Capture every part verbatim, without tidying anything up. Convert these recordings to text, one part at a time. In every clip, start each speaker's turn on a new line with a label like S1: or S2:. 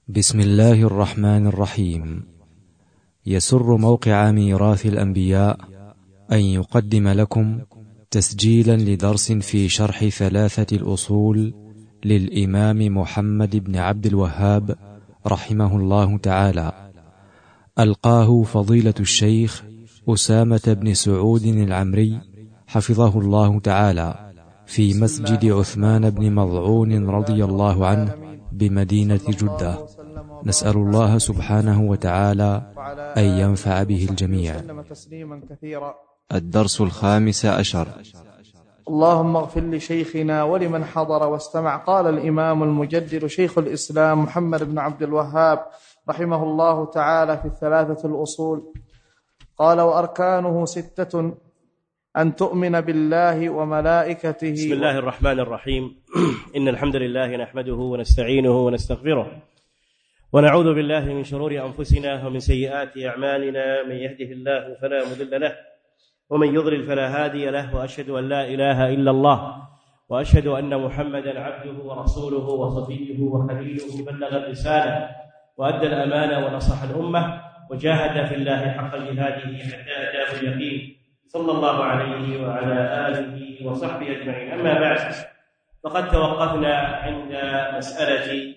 S1: بسم الله الرحمن الرحيم. يسر موقع ميراث الأنبياء أن يقدم لكم تسجيلا لدرس في شرح ثلاثة الأصول للإمام محمد بن عبد الوهاب رحمه الله تعالى، ألقاه فضيلة الشيخ أسامة بن سعود العمري حفظه الله تعالى في مسجد عثمان بن مظعون رضي الله عنه بمدينة جدة. نسأل الله سبحانه وتعالى أن ينفع به الجميع. الدرس الخامس عشر.
S2: اللهم اغفر لشيخنا ولمن حضر واستمع. قال الإمام المجدد شيخ الإسلام محمد بن عبد الوهاب رحمه الله تعالى في الثلاثة الأصول، قال: وأركانه ستة: أن تؤمن بالله وملائكته.
S3: بسم الله الرحمن الرحيم. إن الحمد لله نحمده ونستعينه ونستغفره، ونعوذ بالله من شرور أنفسنا ومن سيئات أعمالنا. من يهده الله فلا مضل له، ومن يضلل فلا هادي له، وأشهد أن لا إله إلا الله، وأشهد أن محمدا عبده ورسوله وصفيه وخليله، بلغ الرسالة وأدى الأمانة ونصح الأمة، وجاهد في الله حق جهاده حتى أتاه اليقين، صلى الله عليه وعلى آله وصحبه أجمعين. أما بعد، فقد توقفنا عند مسألة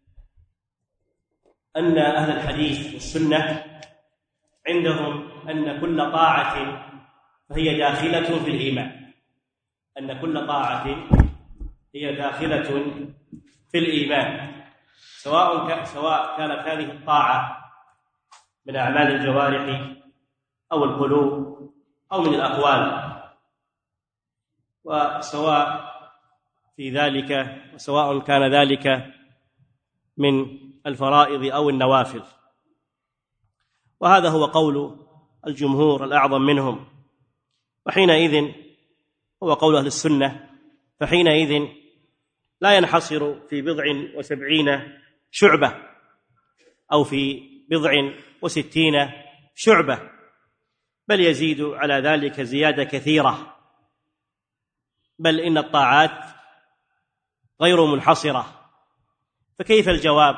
S3: أن أهل الحديث والسنة عندهم أن كل طاعة فهي داخلة في الإيمان، أن كل طاعة هي داخلة في الإيمان، سواء سواء كانت هذه الطاعة من أعمال الجوارح أو القلوب أو من الأقوال، وسواء في ذلك وسواء كان ذلك من الفرائض أو النوافل. وهذا هو قول الجمهور الأعظم منهم، وحينئذ هو قول أهل السنة، فحينئذ لا ينحصر في بضع وسبعين شعبة أو في بضع وستين شعبة، بل يزيد على ذلك زيادة كثيرة، بل إن الطاعات غير منحصرة. فكيف الجواب؟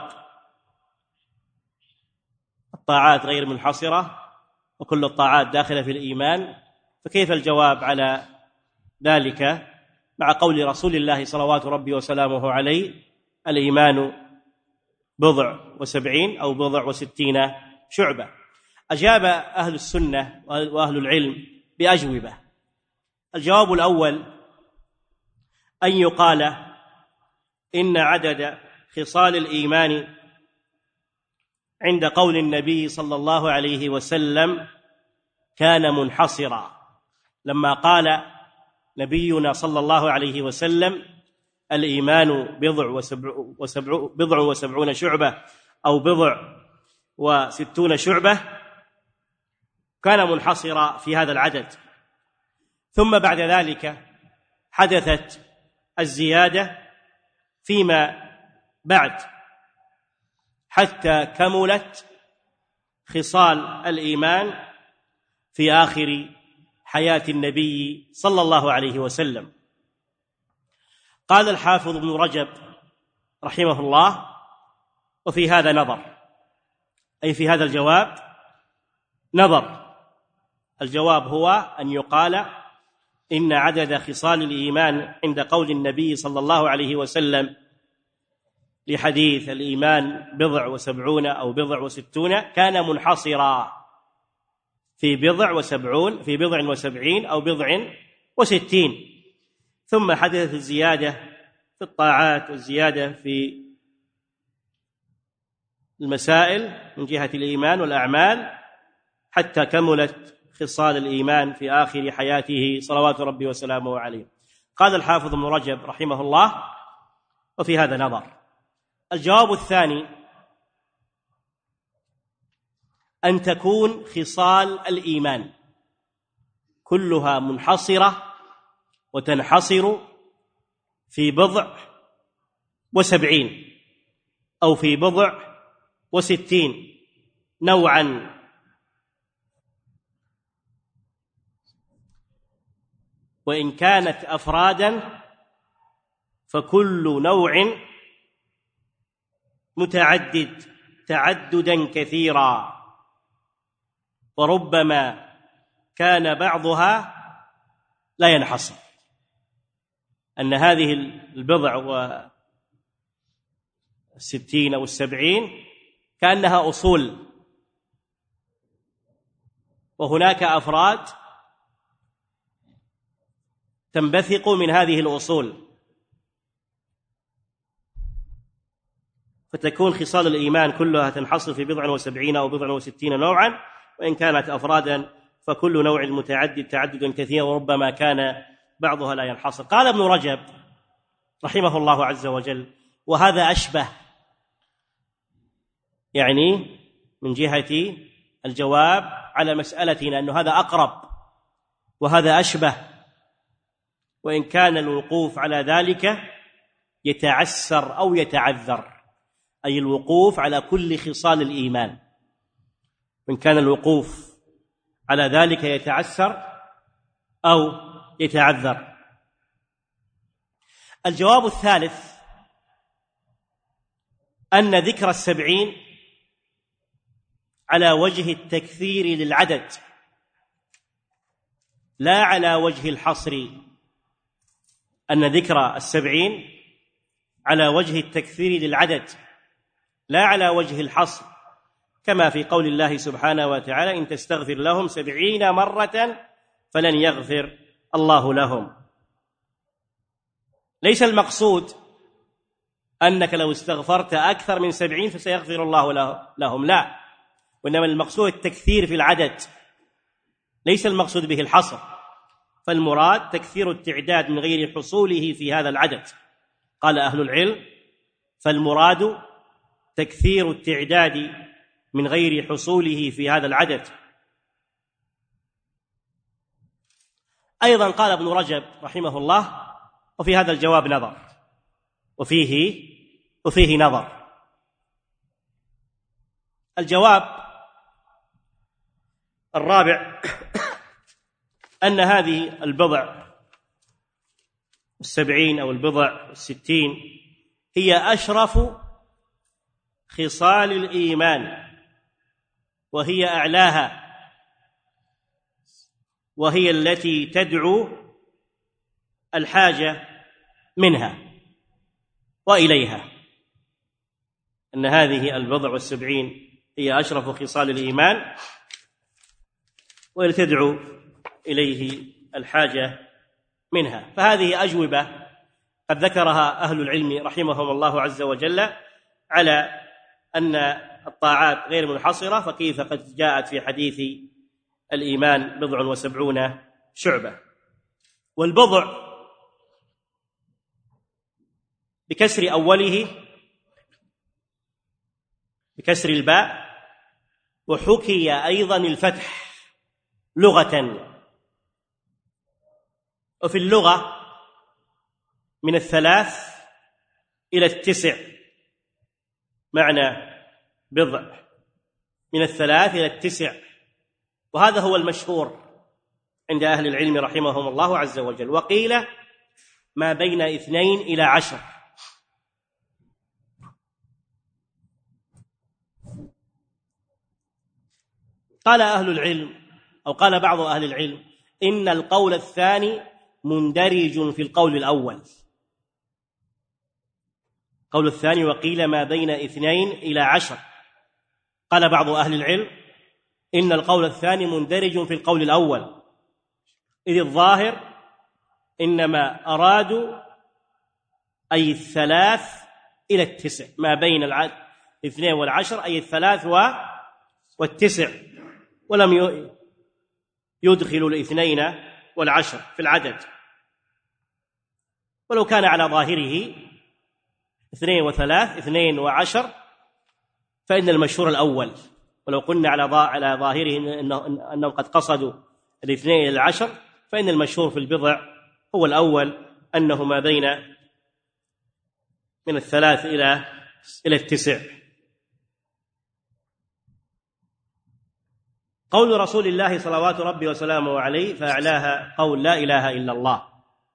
S3: الطاعات غير منحصرة وكل الطاعات داخلة في الإيمان، فكيف الجواب على ذلك مع قول رسول الله صلوات ربي وسلامه عليه: الإيمان بضع وسبعين أو بضع وستين شعبة؟ أجاب أهل السنة وأهل العلم بأجوبة. الجواب الأول أن يقال إن عدد خصال الإيمان عند قول النبي صلى الله عليه وسلم كان منحصرا، لما قال نبينا صلى الله عليه وسلم: الإيمان بضع وسبع وسبع بضع وسبعون شعبة أو بضع وستون شعبة، كان منحصرا في هذا العدد. ثم بعد ذلك حدثت الزيادة فيما بعد حتى كملت خصال الإيمان في آخر حياة النبي صلى الله عليه وسلم. قال الحافظ ابن رجب رحمه الله: وفي هذا نظر، أي في هذا الجواب نظر. الجواب هو أن يقال إن عدد خصال الإيمان عند قول النبي صلى الله عليه وسلم لحديث الإيمان بضع وسبعون أو بضع وستون كان منحصرا في بضع وسبعون في بضع وسبعين أو بضع وستين، ثم حدثت الزيادة في الطاعات والزيادة في المسائل من جهة الإيمان والأعمال حتى كملت خصال الإيمان في آخر حياته صلوات ربي وسلامه عليه. قال الحافظ ابن رجب رحمه الله: وفي هذا نظر. الجواب الثاني أن تكون خصال الإيمان كلها منحصرة وتنحصر في بضع وسبعين أو في بضع وستين نوعا، وإن كانت أفرادا فكل نوع متعدد تعددا كثيرا، وربما كان بعضها لا ينحصر، أن هذه البضع والستين أو السبعين كأنها أصول، وهناك أفراد تنبثق من هذه الأصول، فتكون خصال الإيمان كلها تنحصر في بضع وسبعين أو بضع وستين نوعا، وإن كانت أفرادا فكل نوع متعدد تعددا كثيرا، وربما كان بعضها لا ينحصر. قال ابن رجب رحمه الله عز وجل: وهذا أشبه، يعني من جهة الجواب على مسألتنا أن هذا أقرب وهذا أشبه، وإن كان الوقوف على ذلك يتعسر أو يتعذر، أي الوقوف على كل خصال الإيمان، وإن كان الوقوف على ذلك يتعسر أو يتعذر. الجواب الثالث أن ذكر السبعين على وجه التكثير للعدد لا على وجه الحصر، أن ذكر السبعين على وجه التكثير للعدد لا على وجه الحصر، كما في قول الله سبحانه وتعالى: إن تستغفر لهم سبعين مرة فلن يغفر الله لهم. ليس المقصود أنك لو استغفرت أكثر من سبعين فسيغفر الله لهم، لا، وإنما المقصود التكثير في العدد، ليس المقصود به الحصر، فالمراد تكثير التعداد من غير حصوله في هذا العدد. قال أهل العلم: فالمراد تكثير التعداد من غير حصوله في هذا العدد. أيضا قال ابن رجب رحمه الله: وفي هذا الجواب نظر، وفيه وفيه نظر. الجواب الرابع أن هذه البضع السبعين أو البضع الستين هي أشرف خصال الإيمان، وهي أعلاها، وهي التي تدعو الحاجة منها وإليها، أن هذه البضع والسبعين هي أشرف خصال الإيمان والتي تدعو إليه الحاجة منها. فهذه أجوبة قد ذكرها أهل العلم رحمهم الله عز وجل على أن الطاعات غير منحصرة، فكيف قد جاءت في حديث الإيمان بضع وسبعون شعبة. والبضع بكسر أوله بكسر الباء، وحكي أيضا الفتح لغة، وفي اللغة من الثلاث إلى التسع، معنى بضع من الثلاث إلى التسع، وهذا هو المشهور عند أهل العلم رحمهم الله عز وجل. وقيل ما بين اثنين إلى عشر. قال أهل العلم أو قال بعض أهل العلم إن القول الثاني مندرج في القول الأول. القول الثاني وقيل ما بين اثنين إلى عشر. قال بعض أهل العلم إن القول الثاني مندرج في القول الأول، إذ الظاهر إنما أرادوا أي الثلاث إلى التسع، ما بين الاثنين والعشر أي الثلاث والتسع، ولم يدخلوا الاثنين والعشر في العدد. ولو كان على ظاهره اثنين وثلاث اثنين وعشر فإن المشهور الأول، ولو قلنا على على ظاهره أنهم قد قصدوا الاثنين إلى العشر فإن المشهور في البضع هو الأول، أنه ما بين من الثلاث إلى إلى التسع. قول رسول الله صلوات ربي وسلامه عليه فأعلاها قول لا إله إلا الله.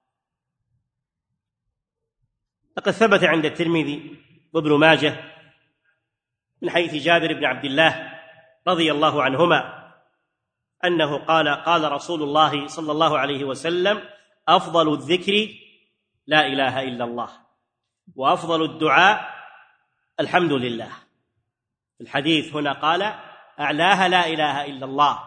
S3: لقد ثبت عند الترمذي وابن ماجه من حديث جابر بن عبد الله رضي الله عنهما أنه قال قال رسول الله صلى الله عليه وسلم: أفضل الذكر لا إله إلا الله، وأفضل الدعاء الحمد لله. الحديث هنا قال أعلاها لا إله إلا الله.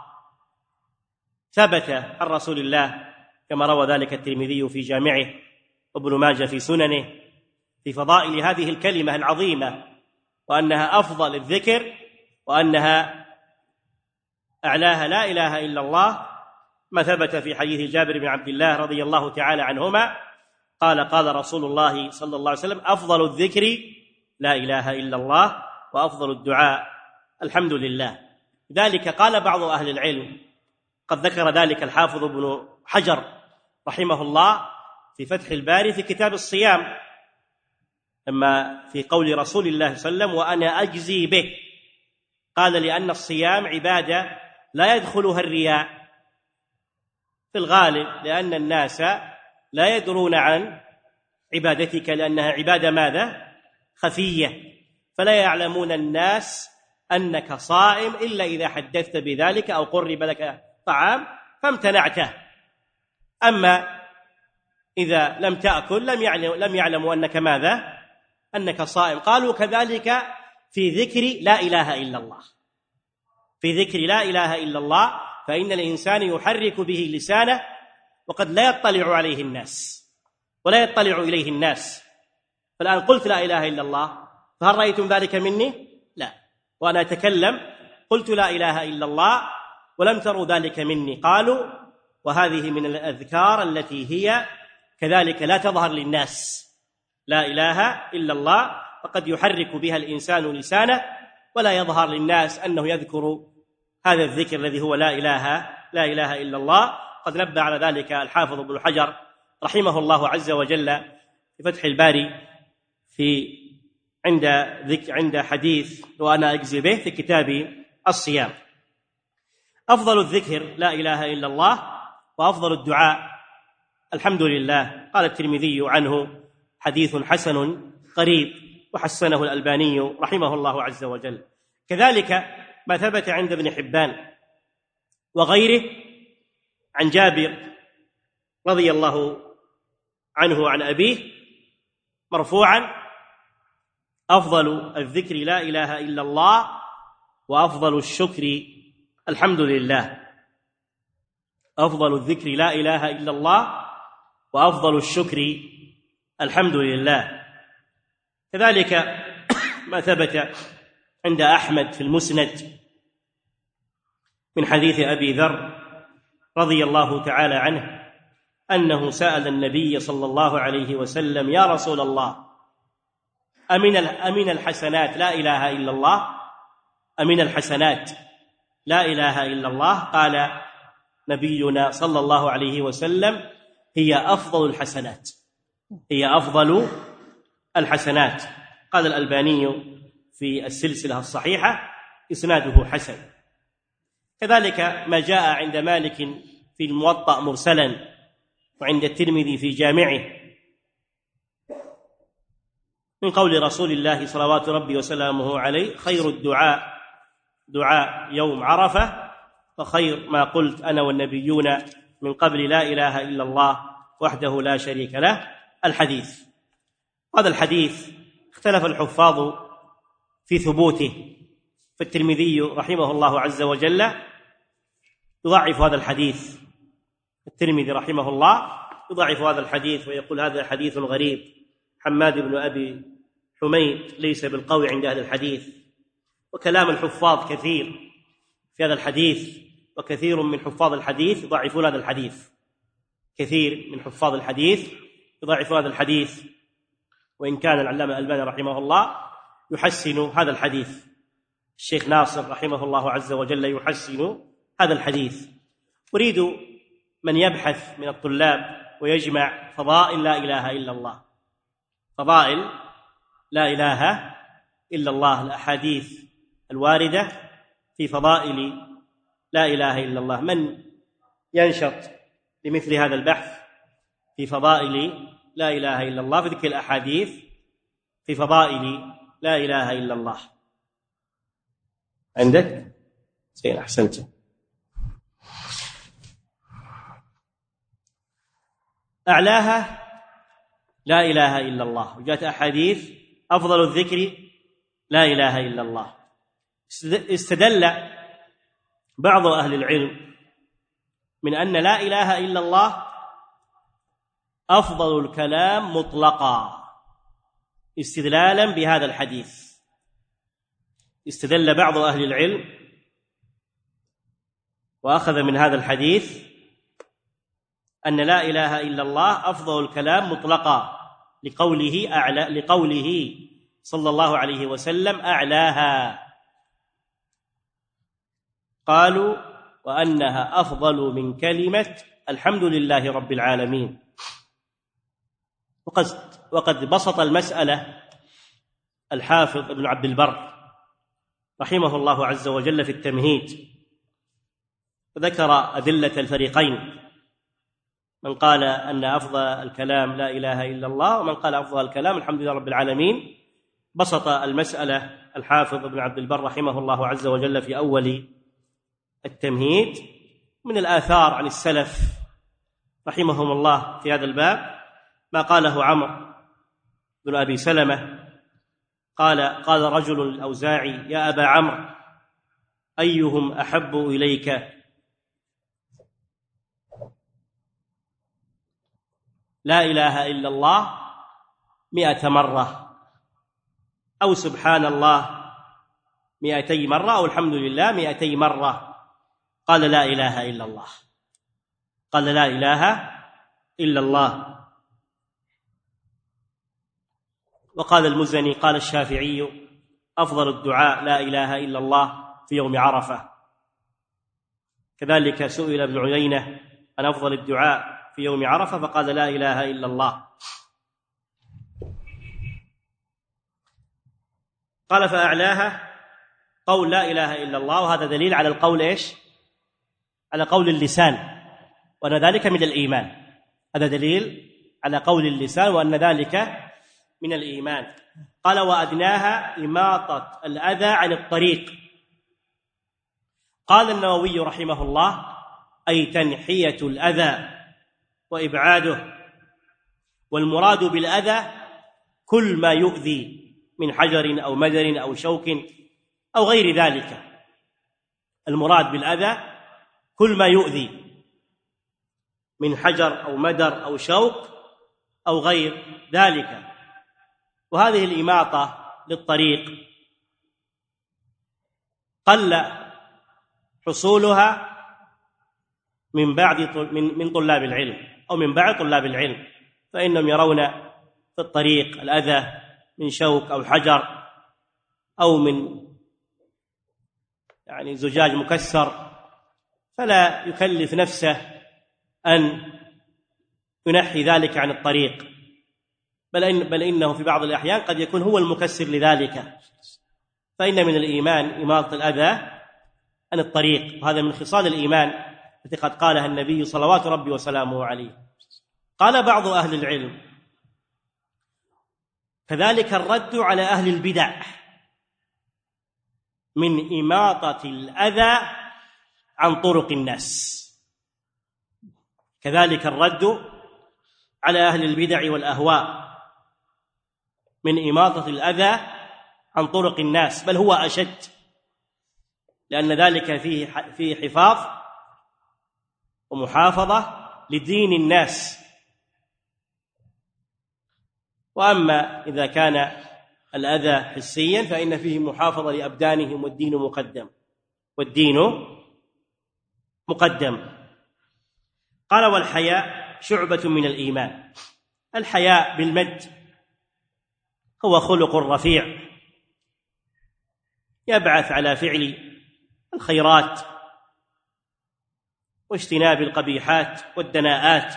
S3: ثبت عن رسول الله كما روى ذلك الترمذي في جامعه وابن ماجه في سننه في فضائل هذه الكلمة العظيمة، وأنها أفضل الذكر، وأنها أعلاها لا إله إلا الله، ما ثبت في حديث جابر بن عبد الله رضي الله تعالى عنهما قال قال رسول الله صلى الله عليه وسلم: أفضل الذكر لا إله إلا الله، وأفضل الدعاء الحمد لله. ذلك قال بعض أهل العلم، قد ذكر ذلك الحافظ ابن حجر رحمه الله في فتح الباري في كتاب الصيام، لما في قول رسول الله صلى الله عليه وسلم: وأنا أجزي به، قال: لأن الصيام عبادة لا يدخلها الرياء في الغالب، لأن الناس لا يدرون عن عبادتك، لأنها عبادة ماذا؟ خفية، فلا يعلمون الناس أنك صائم إلا إذا حدثت بذلك أو قرب لك طعام فامتنعته. أما إذا لم تأكل لم يعلم لم يعلموا أنك ماذا؟ أنك صائم. قالوا كذلك في ذكر لا إله إلا الله، في ذكر لا إله إلا الله، فإن الإنسان يحرك به لسانه وقد لا يطلع عليه الناس ولا يطلع إليه الناس. فالآن قلت لا إله إلا الله، فهل رأيتم ذلك مني؟ لا. وأنا أتكلم قلت لا إله إلا الله ولم تروا ذلك مني. قالوا: وهذه من الأذكار التي هي كذلك لا تظهر للناس، لا إله إلا الله، فقد يحرك بها الإنسان لسانه ولا يظهر للناس أنه يذكر هذا الذكر الذي هو لا إله لا إله إلا الله. قد نبه على ذلك الحافظ ابن حجر رحمه الله عز وجل في فتح الباري في عند ذكر عند حديث وأنا أجزي به في كتاب الصيام. أفضل الذكر لا إله إلا الله، وأفضل الدعاء الحمد لله. قال الترمذي عنه: حديث حسن قريب، وحسنه الألباني رحمه الله عز وجل. كذلك ما ثبت عند ابن حبان وغيره عن جابر رضي الله عنه عن أبيه مرفوعا: أفضل الذكر لا إله إلا الله، وأفضل الشكر الحمد لله. أفضل الذكر لا إله إلا الله، وأفضل الشكر الحمد لله. كذلك ما ثبت عند أحمد في المسند من حديث أبي ذر رضي الله تعالى عنه أنه سأل النبي صلى الله عليه وسلم: يا رسول الله، أمن أمن الحسنات لا إله إلا الله؟ أمن الحسنات لا إله إلا الله؟ قال نبينا صلى الله عليه وسلم: هي أفضل الحسنات، هي أفضل الحسنات. قال الألباني في السلسلة الصحيحة: إسناده حسن. كذلك ما جاء عند مالك في الموطأ مرسلا، وعند الترمذي في جامعه من قول رسول الله صلوات ربي وسلامه عليه: خير الدعاء دعاء يوم عرفة، وخير ما قلت أنا والنبيون من قبل لا إله إلا الله وحده لا شريك له. الحديث هذا الحديث اختلف الحفاظ في ثبوته، فالترمذي رحمه الله عز وجل يضعف هذا الحديث. الترمذي رحمه الله يضعف هذا الحديث ويقول: هذا حديث غريب، حماد بن أبي حميد ليس بالقوي عند أهل الحديث. وكلام الحفاظ كثير في هذا الحديث، وكثير من حفاظ الحديث يضعفون هذا الحديث، كثير من حفاظ الحديث يضعفون هذا الحديث، وإن كان العلامة الألباني رحمه الله يحسن هذا الحديث. الشيخ ناصر رحمه الله عز وجل يحسن هذا الحديث. أريد من يبحث من الطلاب ويجمع فضائل لا إله إلا الله، فضائل لا إله إلا الله، الأحاديث الواردة في فضائل لا إله إلا الله. من ينشط لمثل هذا البحث في فضائل لا إله إلا الله، في ذكر الأحاديث في فضائل لا إله إلا الله؟ عندك؟ زين، أحسنت. أعلاها لا إله إلا الله، وجاءت أحاديث أفضل الذكر لا إله إلا الله. استدل بعض أهل العلم من أن لا إله إلا الله أفضل الكلام مطلقا استدلالا بهذا الحديث. استدل بعض أهل العلم وأخذ من هذا الحديث أن لا إله إلا الله أفضل الكلام مطلقا لقوله أعلى لقوله صلى الله عليه وسلم أعلاها. قالوا وأنها أفضل من كلمة الحمد لله رب العالمين. وقد وقد بسط المسألة الحافظ ابن عبد البر رحمه الله عز وجل في التمهيد، وذكر أدلة الفريقين، من قال أن أفضل الكلام لا إله إلا الله، ومن قال أفضل الكلام الحمد لله رب العالمين. بسط المسألة الحافظ ابن عبد البر رحمه الله عز وجل في أول التمهيد من الآثار عن السلف رحمهم الله في هذا الباب، ما قاله عمرو بن أبي سلمة قال قال رجل الأوزاعي يا أبا عمرو أيهم أحب إليك؟ لا إله إلا الله مئة مرة، أو سبحان الله مئتي مرة، أو الحمد لله مئتي مرة؟ قال لا إله إلا الله. قال لا إله إلا الله. وقال المزني قال الشافعي أفضل الدعاء لا إله إلا الله في يوم عرفة. كذلك سئل ابن عيينة عن أفضل الدعاء في يوم عرفة فقال لا إله إلا الله. قال فأعلاها قول لا إله إلا الله، وهذا دليل على القول إيش؟ على قول اللسان، وأن ذلك من الإيمان. هذا دليل على قول اللسان وأن ذلك من الإيمان. قال وأدناها إماطة الأذى عن الطريق. قال النووي رحمه الله أي تنحية الأذى وإبعاده، والمراد بالأذى كل ما يؤذي من حجر أو مدر أو شوك أو غير ذلك. المراد بالأذى كل ما يؤذي من حجر أو مدر أو شوك أو غير ذلك. وهذه الإماطة للطريق قل حصولها من بعض من طلاب العلم أو من بعض طلاب العلم، فإنهم يرون في الطريق الأذى من شوك أو حجر أو من يعني زجاج مكسر، فلا يكلف نفسه أن ينحي ذلك عن الطريق، بل, إن بل إنه في بعض الأحيان قد يكون هو المكسر لذلك. فإن من الإيمان إماطة الأذى عن الطريق، وهذا من خصال الإيمان التي قد قالها النبي صلوات ربي وسلامه عليه. قال بعض أهل العلم كذلك الرد على أهل البدع من إماطة الأذى عن طرق الناس. كذلك الرد على أهل البدع والأهواء من إماطة الأذى عن طرق الناس، بل هو أشد، لأن ذلك فيه فيه حفاظ ومحافظة لدين الناس. وأما إذا كان الأذى حسيا فإن فيه محافظة لأبدانهم، والدين مقدم والدين مقدم. قال والحياء شعبة من الإيمان. الحياء بالمد هو خلق رفيع يبعث على فعل الخيرات واجتناب القبيحات والدناءات،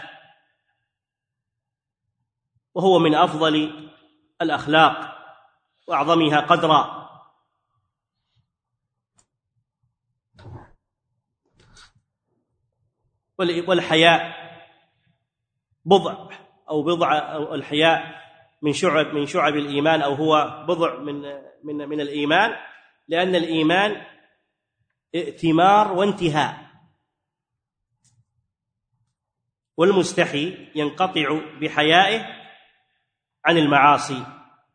S3: وهو من أفضل الأخلاق وأعظمها قدرا. والحياء بضع أو بضع أو الحياء من شعب من شعب الإيمان، أو هو بضع من من من الإيمان، لأن الإيمان ائتمار وانتهاء، والمستحي ينقطع بحيائه عن المعاصي.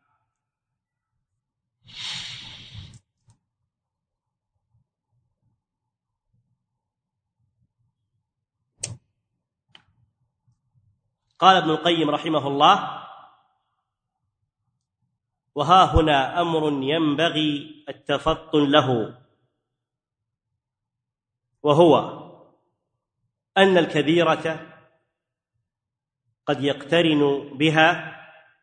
S3: قال ابن القيم رحمه الله: وها هنا أمر ينبغي التفطن له، وهو أن الكبيرة قد يقترن بها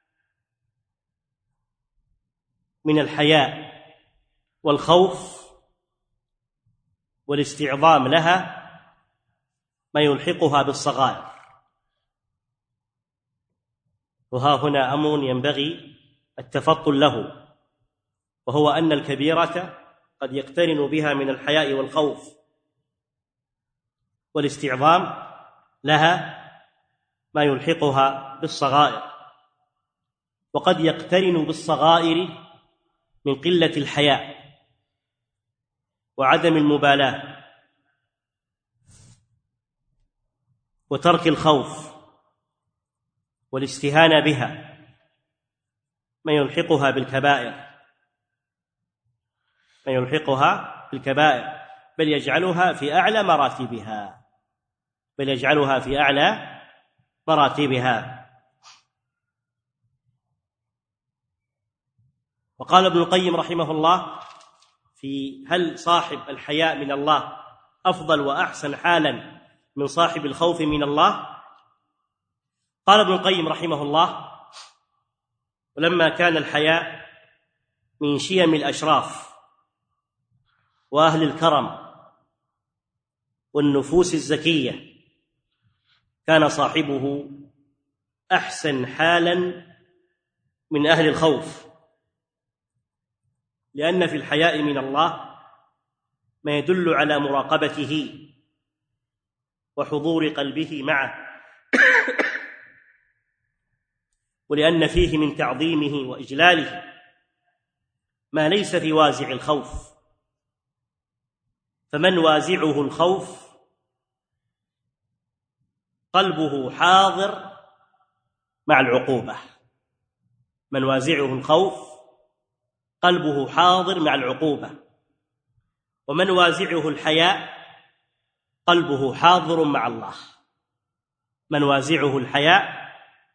S3: من الحياء والخوف والاستعظام لها ما يلحقها بالصغائر. وها هنا أمر ينبغي التفطن له، وهو أن الكبيرة قد يقترن بها من الحياء والخوف والاستعظام لها ما يلحقها بالصغائر، وقد يقترن بالصغائر من قلة الحياء وعدم المبالاة وترك الخوف والاستهانة بها ما يلحقها بالكبائر ما يلحقها بالكبائر بل يجعلها في أعلى مراتبها بل يجعلها في أعلى مراتبها. وقال ابن القيم رحمه الله في هل صاحب الحياء من الله أفضل وأحسن حالا من صاحب الخوف من الله؟ قال ابن القيم رحمه الله: ولما كان الحياء من شيم الأشراف وأهل الكرم والنفوس الزكية، كان صاحبه أحسن حالا من أهل الخوف، لأن في الحياء من الله ما يدل على مراقبته وحضور قلبه معه، ولأن فيه من تعظيمه وإجلاله ما ليس في وازع الخوف. فمن وازعه الخوف قلبه حاضر مع العقوبة من وازعه الخوف قلبه حاضر مع العقوبة ومن وازعه الحياء قلبه حاضر مع الله. من وازعه الحياء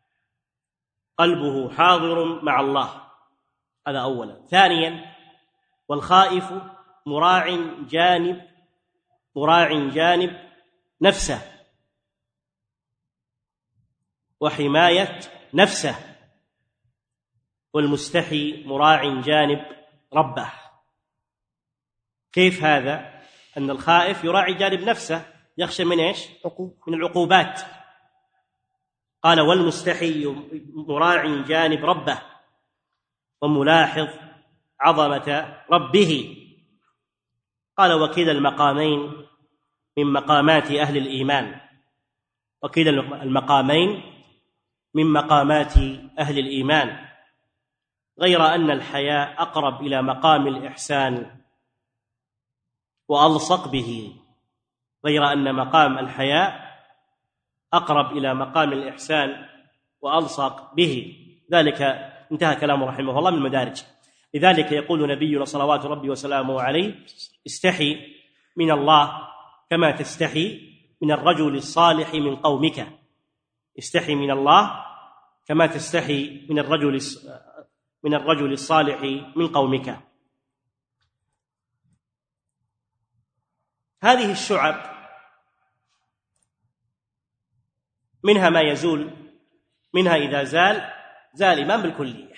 S3: قلبه حاضر مع الله، هذا أولا. ثانيا: والخائف مراع جانب مراع جانب نفسه وحماية نفسه، والمستحي مراع جانب ربه. كيف هذا؟ أن الخائف يراعي جانب نفسه، يخشى من إيش؟ من العقوبات. قال: والمستحي مراع جانب ربه وملاحظ عظمة ربه. قال: وكلا المقامين من مقامات أهل الإيمان وكلا المقامين من مقامات أهل الإيمان، غير أن الحياء أقرب إلى مقام الإحسان وألصق به غير أن مقام الحياء أقرب إلى مقام الإحسان وألصق به. ذلك انتهى كلامه رحمه الله من المدارج. لذلك يقول نبينا صلوات ربي وسلامه عليه: استحي من الله كما تستحي من الرجل الصالح من قومك. استحي من الله كما تستحي من الرجل من الرجل الصالح من قومك. هذه الشعب منها ما يزول، منها إذا زال زال الإيمان بالكلية،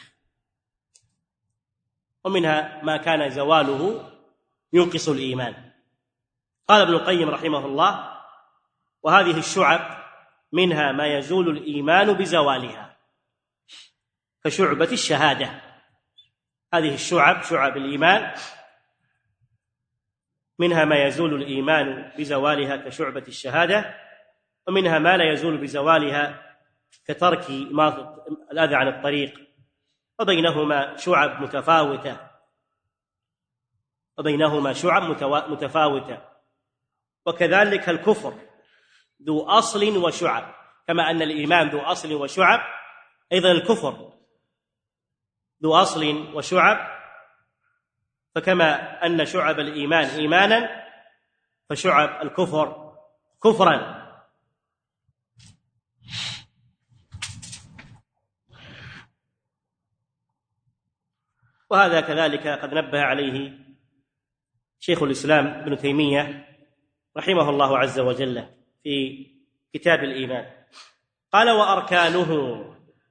S3: ومنها ما كان زواله ينقص الإيمان. قال ابن القيم رحمه الله: وهذه الشعب منها ما يزول الإيمان بزوالها كشعبة الشهادة. هذه الشعب شعب الإيمان منها ما يزول الإيمان بزوالها كشعبة الشهادة، ومنها ما لا يزول بزوالها كترك الأذى عن الطريق، وبينهما شعب متفاوتة. وبينهما شعب متفاوتة. وكذلك الكفر ذو أصل وشعب، كما أن الإيمان ذو أصل وشعب، أيضا الكفر ذو أصل وشعب، فكما أن شعب الإيمان إيمانا فشعب الكفر كفرا. وهذا كذلك قد نبه عليه شيخ الإسلام ابن تيمية رحمه الله عز وجل في كتاب الإيمان. قال: وأركانه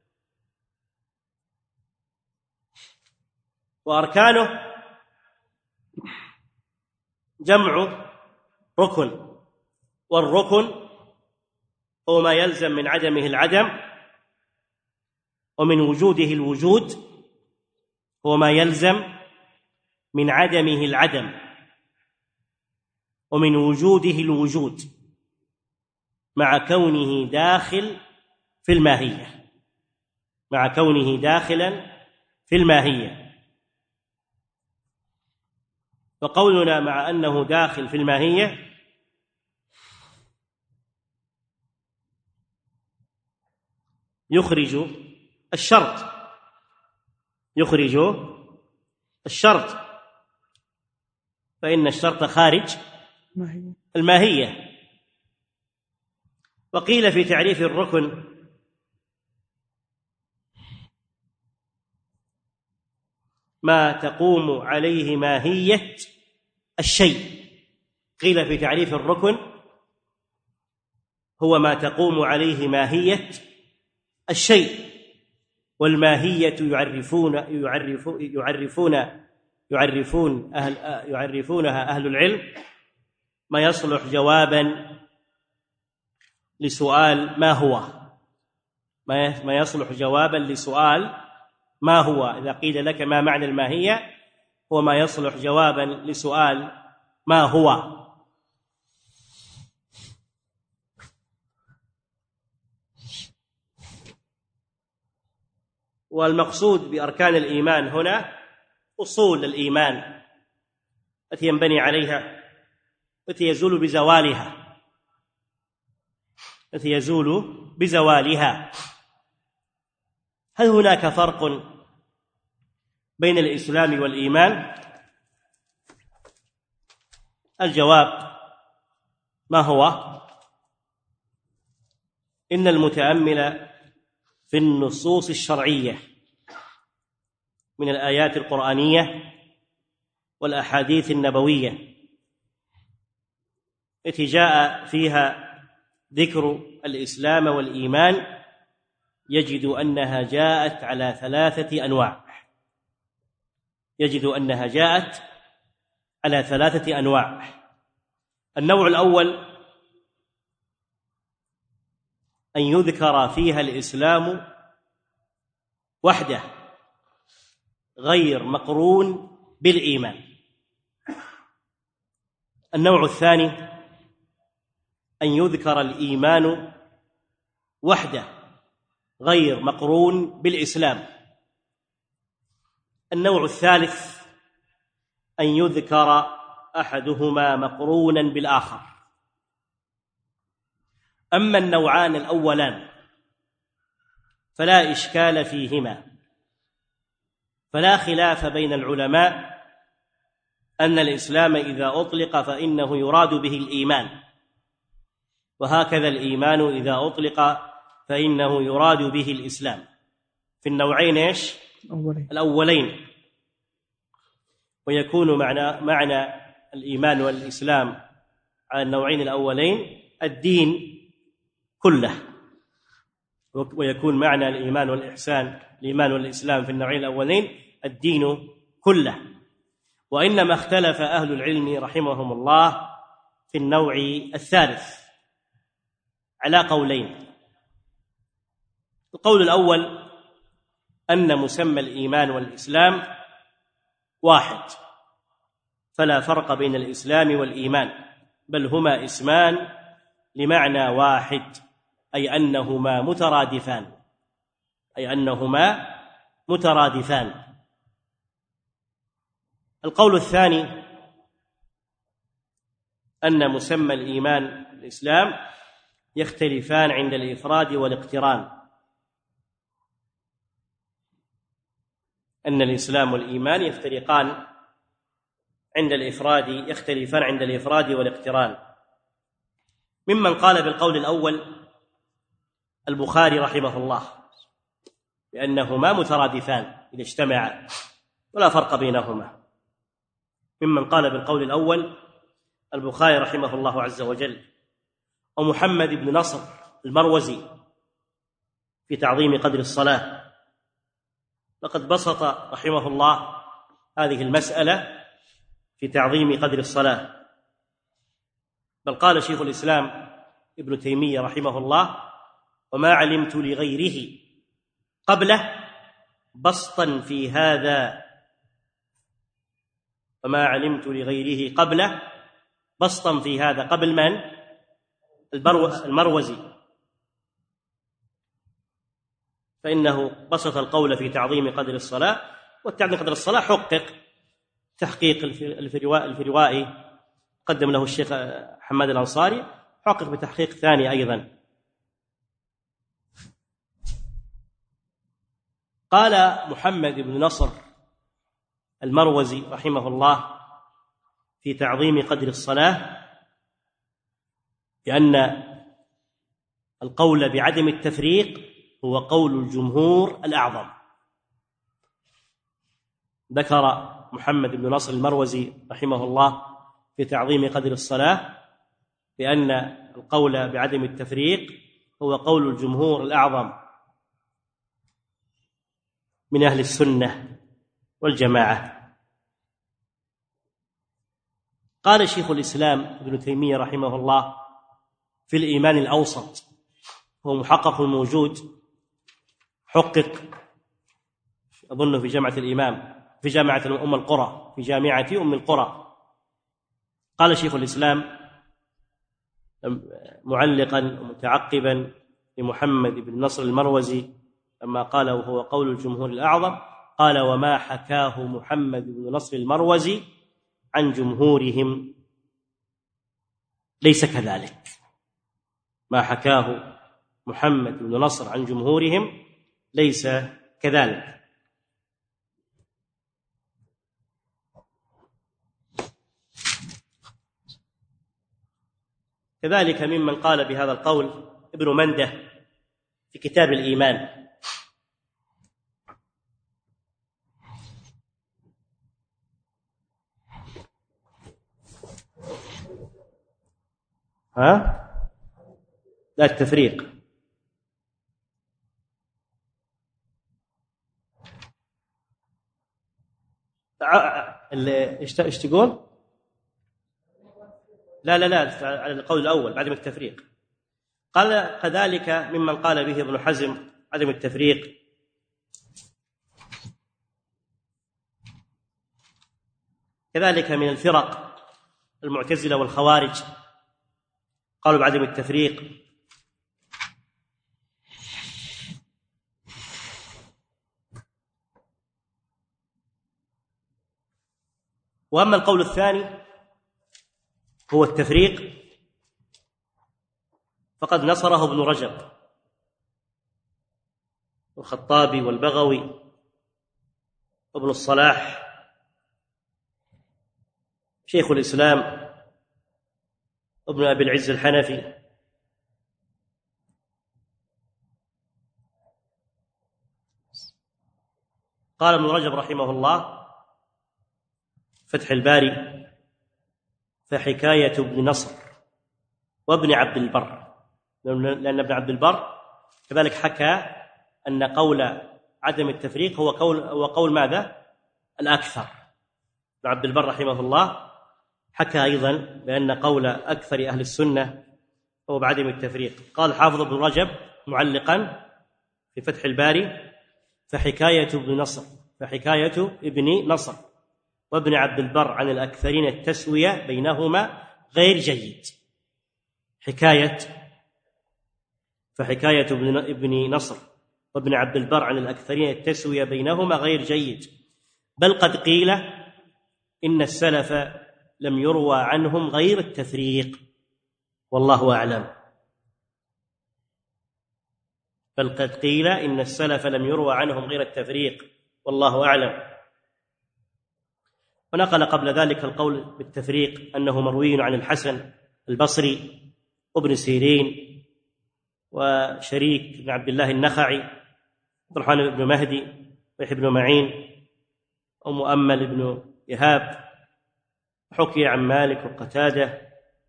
S3: وأركانه جمع ركن، والركن هو ما يلزم من عدمه العدم، ومن وجوده الوجود هو ما يلزم من عدمه العدم، ومن وجوده الوجود، مع كونه داخل في الماهية مع كونه داخلا في الماهية. وقولنا مع أنه داخل في الماهية يخرج الشرط يخرج الشرط فإن الشرط خارج الماهية. وقيل في تعريف الركن: ما تقوم عليه ماهية الشيء. قيل في تعريف الركن: هو ما تقوم عليه ماهية الشيء. والماهية يعرفون يعرف يعرفون يعرفون أهل يعرفونها أهل العلم ما يصلح جوابا لسؤال ما هو ما يصلح جوابا لسؤال ما هو. إذا قيل لك ما معنى الماهية، هو ما يصلح جوابا لسؤال ما هو. والمقصود بأركان الإيمان هنا أصول الإيمان التي ينبني عليها، التي يزول بزوالها التي يزول بزوالها. هل هناك فرق بين الإسلام والإيمان؟ الجواب: ما هو؟ إن المتأمل في النصوص الشرعية من الآيات القرآنية والأحاديث النبوية التي جاء فيها ذكر الإسلام والإيمان يجد أنها جاءت على ثلاثة أنواع يجد أنها جاءت على ثلاثة أنواع. النوع الأول أن يذكر فيها الإسلام وحده غير مقرون بالإيمان. النوع الثاني أن يذكر الإيمان وحده غير مقرون بالإسلام. النوع الثالث أن يذكر أحدهما مقرونا بالآخر. أما النوعان الأولان فلا إشكال فيهما، فلا خلاف بين العلماء أن الإسلام إذا أطلق فإنه يراد به الإيمان، وهكذا الإيمان إذا أطلق فإنه يراد به الإسلام في النوعين إيش؟ الأولين. ويكون معنى معنى الإيمان والإسلام على النوعين الأولين الدين كله، ويكون معنى الإيمان والإحسان الإيمان والإسلام في النوعين الأولين الدين كله. وإنما اختلف أهل العلم رحمهم الله في النوع الثالث على قولين. القول الأول أن مسمى الإيمان والإسلام واحد، فلا فرق بين الإسلام والإيمان، بل هما اسمان لمعنى واحد، أي أنهما مترادفان أي أنهما مترادفان. القول الثاني أن مسمى الإيمان الإسلام يختلفان عند الإفراد والاقتران، أن الإسلام والإيمان يفترقان عند الإفراد، يختلفان عند الإفراد والاقتران. ممن قال بالقول الأول البخاري رحمه الله، لأنهما مترادفان إذا اجتمعا ولا فرق بينهما. ممن قال بالقول الأول البخاري رحمه الله عز وجل، ومحمد بن نصر المروزي في تعظيم قدر الصلاة، لقد بسط رحمه الله هذه المسألة في تعظيم قدر الصلاة، بل قال شيخ الإسلام ابن تيمية رحمه الله: وما علمت لغيره قبله بسطا في هذا وما علمت لغيره قبله بسطا في هذا. قبل من؟ المروزي، فإنه بسط القول في تعظيم قدر الصلاة، والتعظيم قدر الصلاة حقق تحقيق الفروائي قدم له الشيخ حماد الأنصاري، حقق بتحقيق ثاني أيضا. قال محمد بن نصر المروزي رحمه الله في تعظيم قدر الصلاة بأن القول بعدم التفريق هو قول الجمهور الأعظم. ذكر محمد بن نصر المروزي رحمه الله في تعظيم قدر الصلاة بأن القول بعدم التفريق هو قول الجمهور الأعظم من أهل السنة والجماعة. قال شيخ الإسلام ابن تيمية رحمه الله في الإيمان الأوسط، هو محقق موجود، حقق أظن في جامعة الإمام، في جامعة أم القرى، في جامعة أم القرى. قال شيخ الإسلام معلقا ومتعقبا لمحمد بن نصر المروزي لما قال وهو قول الجمهور الأعظم، قال: وما حكاه محمد بن نصر المروزي عن جمهورهم ليس كذلك. ما حكاه محمد بن نصر عن جمهورهم ليس كذلك. كذلك ممن قال بهذا القول ابن منده في كتاب الإيمان، ها لا التفريق، ايش تقول؟ لا لا لا على القول الأول بعدم التفريق. قال كذلك ممن قال به ابن حزم عدم التفريق كذلك من الفرق المعتزلة والخوارج قالوا بعدم التفريق. وأما القول الثاني هو التفريق فقد نصره ابن رجب والخطابي والبغوي وابن الصلاح شيخ الإسلام ابن أبي العز الحنفي قال ابن رجب رحمه الله فتح الباري: فحكاية ابن نصر وابن عبد البر، لأن ابن عبد البر كذلك حكى أن قول عدم التفريق هو قول, هو قول ماذا؟ الأكثر. ابن عبد البر رحمه الله حكى أيضا بأن قول أكثر أهل السنة هو بعدم التفريق. قال حافظ ابن رجب معلقا في فتح الباري: فحكاية ابن نصر فحكاية ابن نصر وابن عبد البر عن الأكثرين التسوية بينهما غير جيد. حكاية فحكاية ابن نصر وابن عبد البر عن الأكثرين التسوية بينهما غير جيد، بل قد قيل إن السلف لم يروى عنهم غير التفريق والله أعلم. بل قد قيل إن السلف لم يروى عنهم غير التفريق والله أعلم. ونقل قبل ذلك القول بالتفريق أنه مروي عن الحسن البصري وابن سيرين وشريك بن عبد الله النخعي عبد الرحمن بن مهدي ويحيى بن معين ومؤمل بن إيهاب. حكي عن مالك وقتادة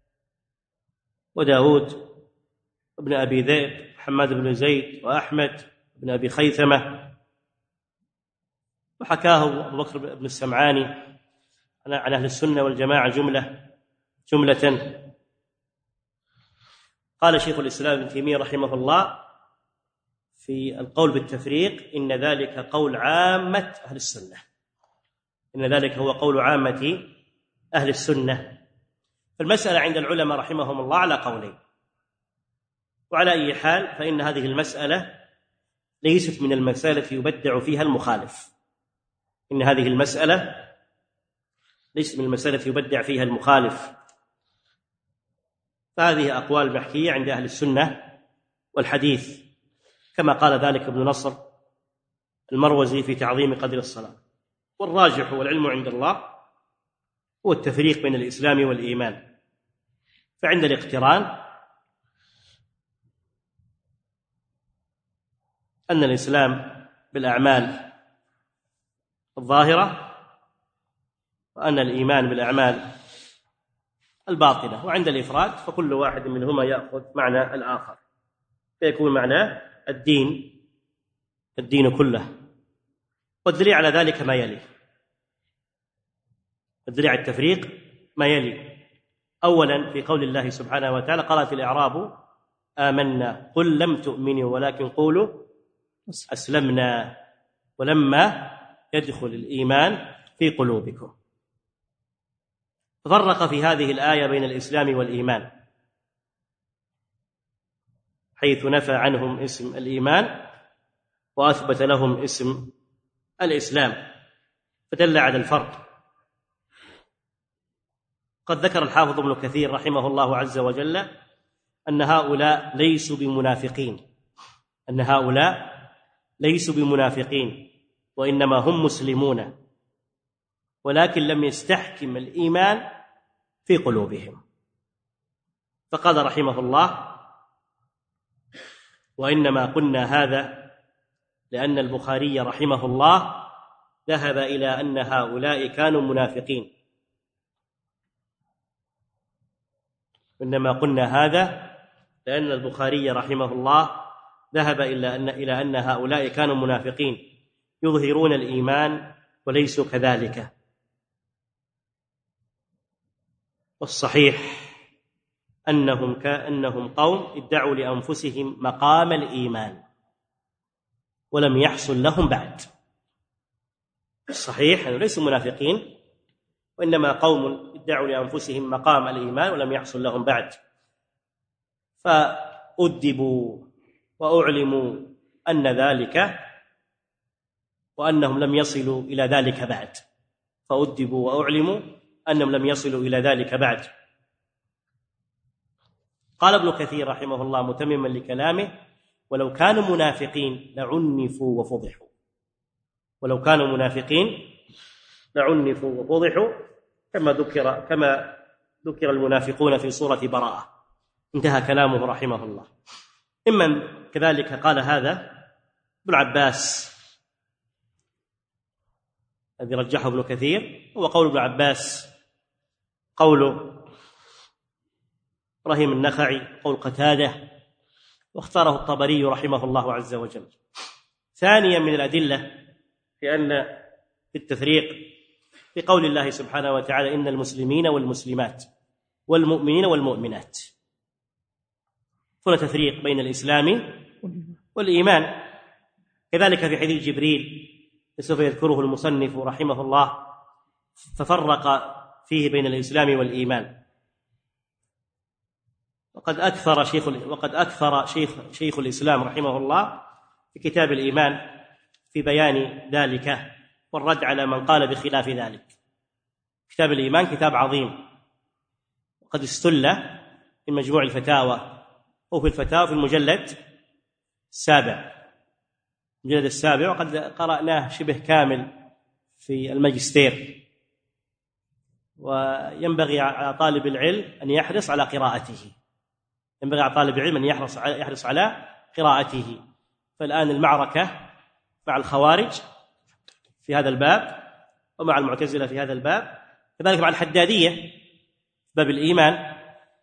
S3: وداود وابن أبي ذئب محمد بن زيد وأحمد بن أبي خيثمة. وحكاه أبو بكر بن السمعاني عن أهل السنة والجماعة جملة جملة. قال شيخ الإسلام ابن تيمية رحمه الله في القول بالتفريق إن ذلك قول عامة أهل السنة، إن ذلك هو قول عامة أهل السنة. فالمسألة عند العلماء رحمهم الله على قولين، وعلى أي حال فإن هذه المسألة ليست من المسائل يبدع فيها المخالف. إن هذه المسألة ليست من المسألة يبدع فيها المخالف، فهذه أقوال محكية عند أهل السنة والحديث، كما قال ذلك ابن نصر المروزي في تعظيم قدر الصلاة. والراجح والعلم عند الله هو التفريق بين الإسلام والإيمان. فعند الاقتران أن الإسلام بالأعمال الظاهرة وأن الإيمان بالأعمال الباطنة. وعند الإفراد فكل واحد منهما يأخذ معنى الآخر، فيكون معنى الدين الدين كله. والدليل على ذلك ما يلي، الدليل على التفريق ما يلي. أولا في قول الله سبحانه وتعالى قالت الأعراب آمنا قل لم تؤمنوا ولكن قولوا أسلمنا ولما يدخل الإيمان في قلوبكم. فرق في هذه الآية بين الإسلام والإيمان، حيث نفى عنهم اسم الإيمان وأثبت لهم اسم الإسلام، فدل على الفرق. قد ذكر الحافظ ابن كثير رحمه الله عز وجل أن هؤلاء ليسوا بمنافقين، أن هؤلاء ليسوا بمنافقين وإنما هم مسلمون، ولكن لم يستحكم الإيمان في قلوبهم. فقال رحمه الله: وإنما قلنا هذا لأن البخاري رحمه الله ذهب إلى أن هؤلاء كانوا منافقين. إنما قلنا هذا لأن البخاري رحمه الله ذهب إلى أن إلى أن هؤلاء كانوا منافقين يظهرون الإيمان وليسوا كذلك. والصحيح أنهم كأنهم قوم ادعوا لأنفسهم مقام الإيمان ولم يحصل لهم بعد. الصحيح أنهم ليسوا منافقين، وإنما قوم ادعوا لأنفسهم مقام الإيمان ولم يحصل لهم بعد، فأدبوا وأعلموا أن ذلك وأنهم لم يصلوا إلى ذلك بعد، فأدبوا وأعلموا أنهم لم يصلوا إلى ذلك بعد. قال ابن كثير رحمه الله متمما لكلامه: ولو كانوا منافقين لعنفوا وفضحوا. ولو كانوا منافقين لعنفوا وفضحوا كما ذكر كما ذكر المنافقون في سورة براءة. انتهى كلامه رحمه الله. ممن كذلك قال هذا ابن عباس الذي رجحه ابن كثير، هو قول ابن عباس، قول إبراهيم النخعي، قول قتادة، واختاره الطبري رحمه الله عز وجل. ثانيا من الأدلة في أن في التفريق في قول الله سبحانه وتعالى: إن المسلمين والمسلمات والمؤمنين والمؤمنات. هنا تفريق بين الإسلام والإيمان. كذلك في حديث جبريل سوف يذكره المصنف رحمه الله، ففرق فيه بين الإسلام والإيمان. وقد أكثر شيخ وقد أكثر شيخ شيخ الإسلام رحمه الله في كتاب الإيمان في بيان ذلك والرد على من قال بخلاف ذلك. كتاب الإيمان كتاب عظيم، وقد استل من مجموع الفتاوى، وفي الفتاوى في المجلد السابع المجلد السابع وقد قرأناه شبه كامل في الماجستير. وينبغي على طالب العلم أن يحرص على قراءته ينبغي على طالب العلم أن يحرص على يحرص على قراءته. فالآن المعركة مع الخوارج في هذا الباب، ومع المعتزلة في هذا الباب، كذلك مع الحدادية باب الإيمان،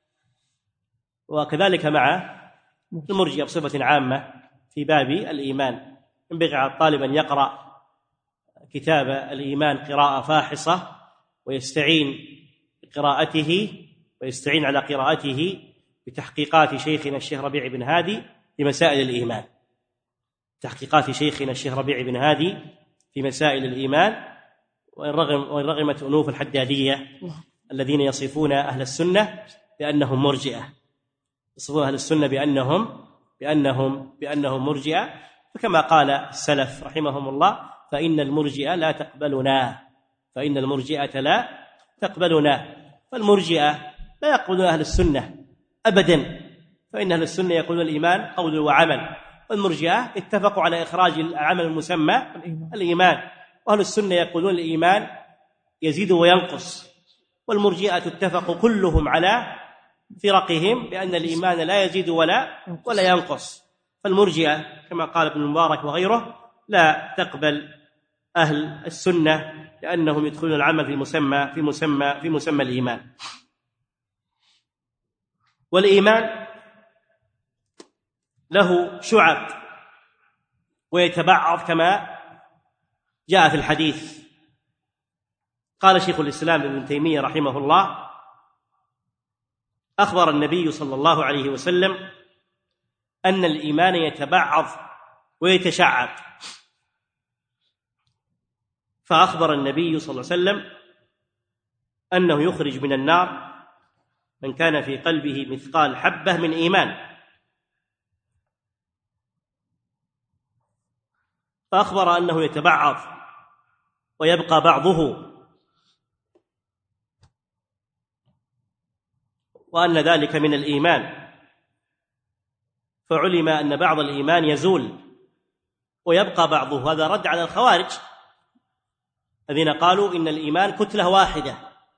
S3: وكذلك مع المرجئة بصفة عامة في باب الإيمان. ينبغي على الطالب أن يقرأ كتاب الإيمان قراءة فاحصة، ويستعين بقراءته ويستعين على قراءته بتحقيقات شيخنا الشيخ ربيع بن هادي في مسائل الإيمان تحقيقات شيخنا الشيخ ربيع بن هادي في مسائل الإيمان. وإن رغم وإن رغمت أنوف الحدادية الذين يصفون أهل السنة بأنهم مرجئة يصفون أهل السنة بأنهم بأنهم بأنهم مرجئة، فكما قال السلف رحمهم الله: فإن المرجئة لا تقبلنا فإن المرجئة لا تقبلنا فالمرجئة لا يقبلون أهل السنة أبدا، فإن أهل السنة يقولون الإيمان قول وعمل، والمرجئة اتفقوا على إخراج العمل المسمى الإيمان، وأهل السنة يقولون الإيمان يزيد وينقص، والمرجئة اتفقوا كلهم على فرقهم بأن الإيمان لا يزيد ولا ولا ينقص. فالمرجئة كما قال ابن المبارك وغيره لا تقبل أهل السنة لأنهم يدخلون العمل في مسمى في مسمى في مسمى الإيمان. والإيمان له شعب ويتبعض كما جاء في الحديث. قال شيخ الإسلام ابن تيمية رحمه الله: أخبر النبي صلى الله عليه وسلم أن الإيمان يتبعض ويتشعب، فأخبر النبي صلى الله عليه وسلم أنه يخرج من النار من كان في قلبه مثقال حبة من إيمان، فأخبر أنه يتبعض ويبقى بعضه، وأن ذلك من الإيمان، فعلم أن بعض الإيمان يزول ويبقى بعضه. هذا رد على الخوارج الذين قالوا إن الإيمان كتلة واحدة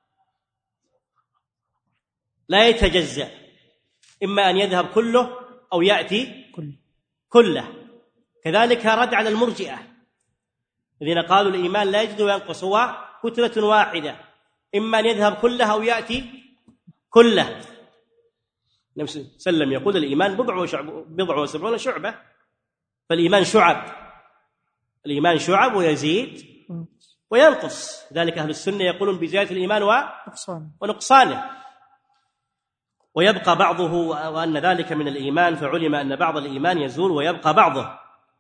S3: لا يتجزأ، إما أن يذهب كله أو يأتي كله. كذلك رد على المرجئة الذين قالوا الإيمان لا يزيد وينقص، هو كتلة واحدة، إما أن يذهب كله أو يأتي كله. النبي صلى الله عليه وسلم يقول الإيمان بضع وشعب بضع وسبعون شعبة، فالإيمان شعب الإيمان شعب ويزيد وينقص. ذلك أهل السنة يقولون بزيادة الإيمان ونقصانه، ويبقى بعضه، وأن ذلك من الإيمان، فعلم أن بعض الإيمان يزول ويبقى بعضه،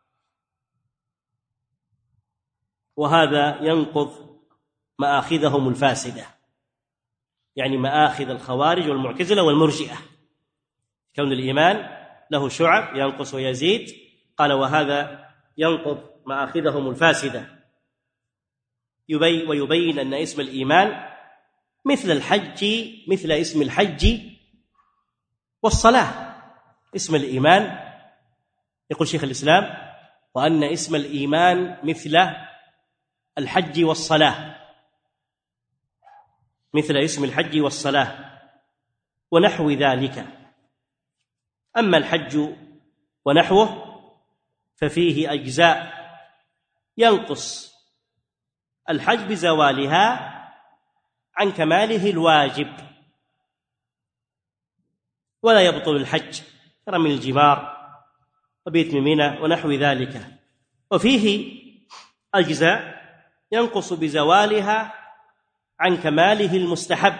S3: وهذا ينقض مآخذهم الفاسدة، يعني مآخذ الخوارج والمعتزلة والمرجئة، كون الإيمان له شعب ينقص ويزيد. قال وهذا ينقض مآخذهم الفاسدة، يبين ويبين أن اسم الإيمان مثل الحج مثل اسم الحج والصلاة. اسم الإيمان يقول شيخ الإسلام: وأن اسم الإيمان مثل الحج والصلاة مثل اسم الحج والصلاة ونحو ذلك. أما الحج ونحوه ففيه أجزاء ينقص الحج بزوالها عن كماله الواجب، ولا يبطل الحج كرمي الجمار وبيت منى ونحو ذلك. وفيه أجزاء ينقص بزوالها عن كماله المستحب،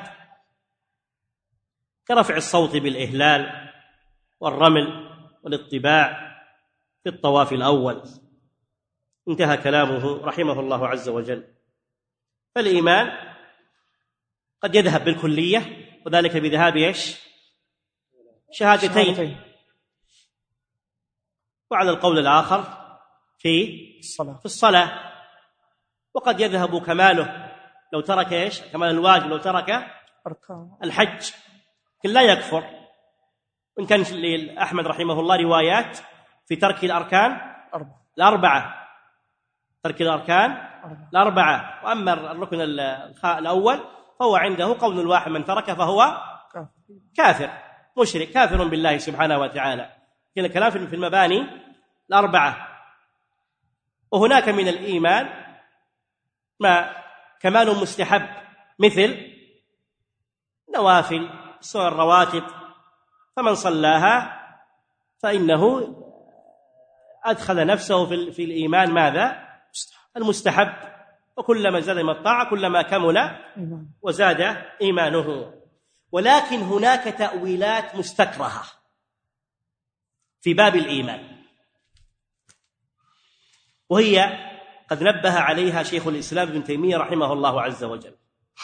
S3: كرفع الصوت بالإهلال والرمل والاطباع في الطواف الأول. انتهى كلامه رحمه الله عز وجل. فالإيمان قد يذهب بالكلية، وذلك بذهاب إيش؟ شهادتين. وعلى القول الآخر في الصلاة. في الصلاة، وقد يذهب كماله لو ترك إيش كمال الواجب لو ترك
S2: أركان
S3: الحج لكن لا يكفر. وإن كان لأحمد رحمه الله روايات في ترك الأركان
S2: أربعة
S3: الأربعة ترك الأركان
S2: أربعة.
S3: الأربعة. وأما الركن الأول فهو عنده قول الواحد من ترك فهو كافر مشرك كافر بالله سبحانه وتعالى. كلا كلام في المباني الأربعة. وهناك من الإيمان ما كمال مستحب مثل نوافل سوى الرواتب، فمن صلاها فإنه أدخل نفسه في الإيمان ماذا؟ المستحب. وكلما زاد من الطاعة كلما كمل وزاد إيمانه. ولكن هناك تأويلات مستكرهة في باب الإيمان، وهي قد نبه عليها شيخ الإسلام ابن تيمية رحمه الله عز وجل.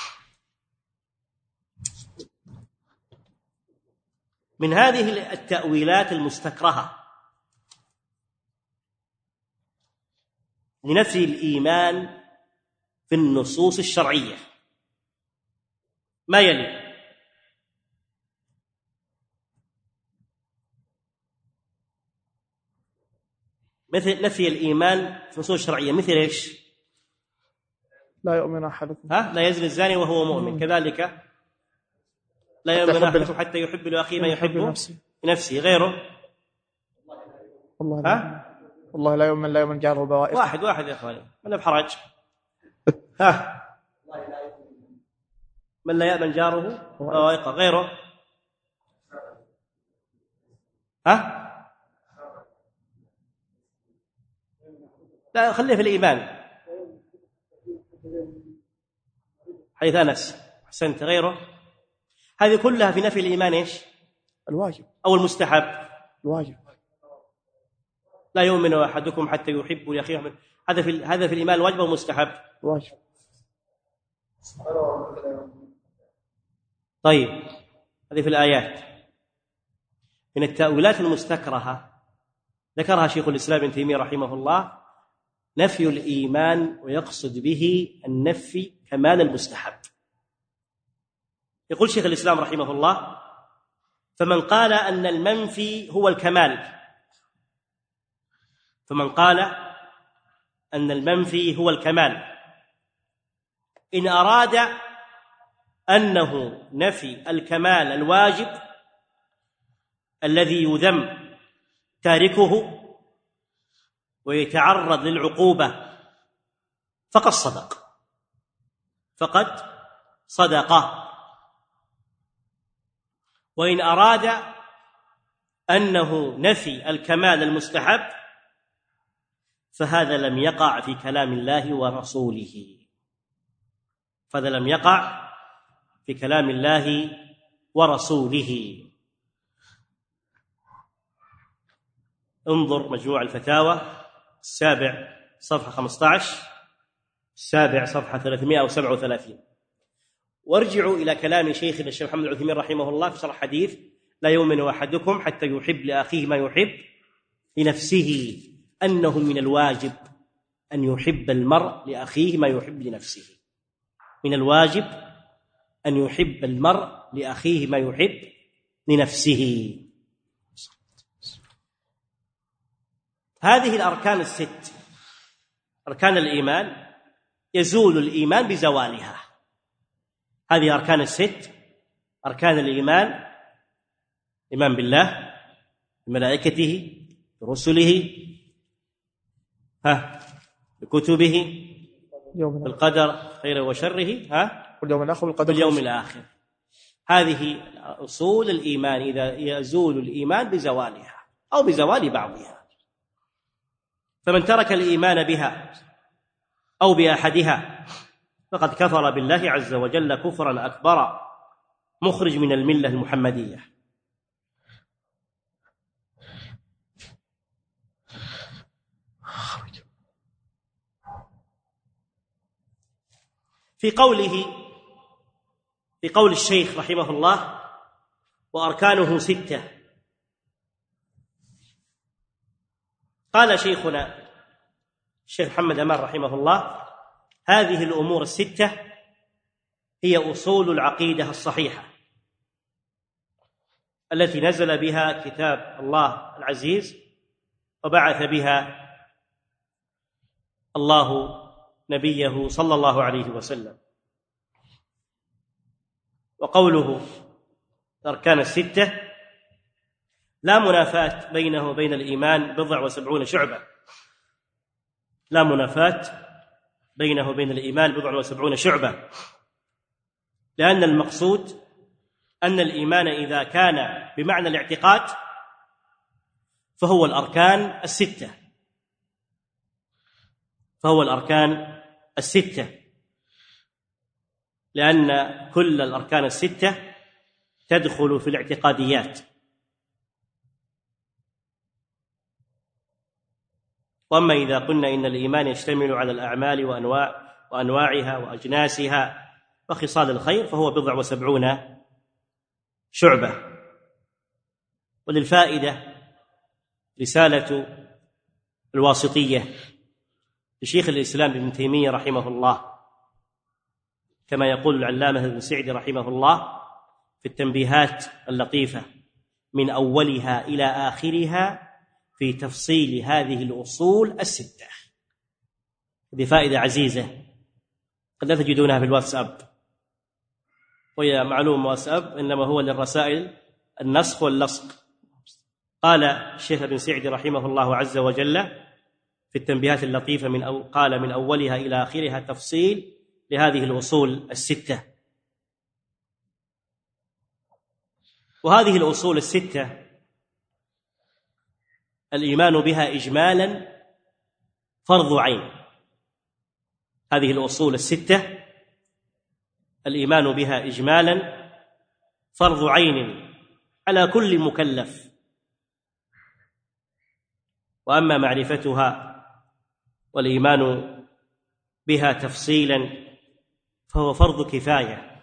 S3: من هذه التأويلات المستكرهة لنفي الإيمان في النصوص الشرعية ما يلي: مثل نفي الإيمان في النصوص الشرعية مثل إيش؟
S2: لا يؤمن أحدكم
S3: ها لا يزني الزاني وهو مؤمن مم. كذلك لا يؤمن أحدكم حتى يحب لأخيه ما يحب لنفسه. غيره
S2: والله ها والله لا يؤمن لا يؤمن جاره بوائق.
S3: واحد واحد يا اخواني من بحرج. ها من لا يؤمن جاره بوائق. غيره ها لا خليه في الإيمان حيث أنس. أحسنت. غيره هذه كلها في نفي الإيمان إيش؟
S2: الواجب
S3: أو المستحب.
S2: الواجب.
S3: لا يؤمن أحدكم حتى يحب لأخيه. هذا في هذا في الإيمان الواجب والمستحب.
S2: واجب.
S3: طيب هذه في الآيات. من التأويلات المستكرهة ذكرها شيخ الإسلام ابن تيمية رحمه الله نفي الإيمان ويقصد به النفي كمال المستحب. يقول شيخ الإسلام رحمه الله: فمن قال أن المنفي هو الكمال فمن قال أن المنفي هو الكمال إن أراد أنه نفي الكمال الواجب الذي يذم تاركه ويتعرض للعقوبة فقد صدق فقد صدق. وإن أراد أنه نفي الكمال المستحب فهذا لم يقع في كلام الله ورسوله فهذا لم يقع في كلام الله ورسوله. انظر مجموع الفتاوى السابع صفحة خمسة عشر السابع صفحة ثلاثمائة وسبعة وثلاثين. وارجعوا إلى كلام شيخنا الشيخ محمد العثيمين رحمه الله في شرح حديث لا يؤمن أحدكم حتى يحب لأخيه ما يحب لنفسه أنه من الواجب أن يحب المرء لأخيه ما يحب لنفسه. من الواجب أن يحب المرء لأخيه ما يحب لنفسه. هذه الأركان الست أركان الإيمان يزول الإيمان بزوالها. هذه أركان الست أركان الإيمان: الإيمان بالله بملائكته برسله ها بكتبه بالقدر خيره وشره ها
S2: واليوم الآخر بالقدر
S3: واليوم الآخر. هذه أصول الإيمان إذا يزول الإيمان بزوالها أو بزوال بعضها. فمن ترك الإيمان بها أو بأحدها فقد كفر بالله عز وجل كفرا أكبر مخرج من الملة المحمدية. في قوله في قول الشيخ رحمه الله: وأركانه ستة، قال شيخنا الشيخ محمد أمان رحمه الله: هذه الأمور الستة هي أصول العقيدة الصحيحة التي نزل بها كتاب الله العزيز وبعث بها الله نبيه صلى الله عليه وسلم. وقوله الأركان الستة لا منافاة بينه وبين الإيمان بضع وسبعون شعبة، لا منافاة بينه وبين الإيمان بضع وسبعون شعبة، لأن المقصود أن الإيمان إذا كان بمعنى الاعتقاد فهو الأركان الستة، فهو الأركان الستة، لأن كل الأركان الستة تدخل في الاعتقاديات. وأما إذا قلنا إن الإيمان يشتمل على الأعمال وأنواع وأنواعها وأجناسها وخصال الخير فهو بضع وسبعون شعبة. وللفائدة رسالة الواسطية لشيخ الإسلام ابن تيمية رحمه الله، كما يقول العلامة ابن سعدي رحمه الله في التنبيهات اللطيفة: من أولها إلى آخرها في تفصيل هذه الأصول الستة. هذه فائدة عزيزة قد لا تجدونها في الواتساب، وهي معلوم واتساب إنما هو للرسائل النسخ واللصق. قال الشيخ ابن سعدي رحمه الله عز وجل في التنبيهات اللطيفة من أو قال من أولها إلى آخرها تفصيل لهذه الأصول الستة. وهذه الأصول الستة الإيمان بها إجمالا فرض عين. هذه الأصول الستة الإيمان بها إجمالا فرض عين على كل مكلف. وأما معرفتها والإيمان بها تفصيلا فهو فرض كفاية.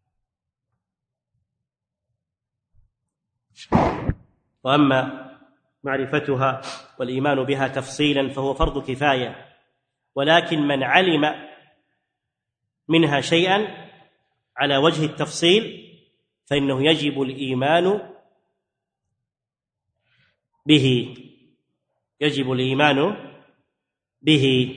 S3: وأما معرفتها والإيمان بها تفصيلا فهو فرض كفاية، ولكن من علم منها شيئا على وجه التفصيل فإنه يجب الإيمان به، يجب الإيمان به.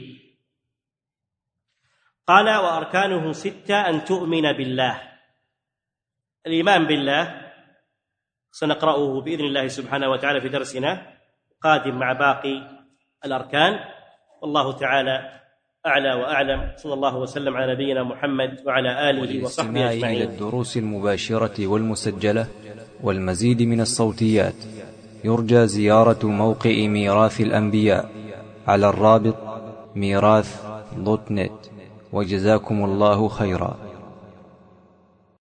S3: قال: وأركانه ستة أن تؤمن بالله. الإيمان بالله سنقرأه بإذن الله سبحانه وتعالى في درسنا قادم مع باقي الأركان، والله تعالى أعلى وأعلم. صلى الله وسلم على نبينا محمد وعلى آله وصحبه أجمعين.
S1: إلى الدروس المباشرة والمسجلة والمزيد من الصوتيات يرجى زيارة موقع ميراث الأنبياء على الرابط ميراث دوت نت. وجزاكم الله خيرا.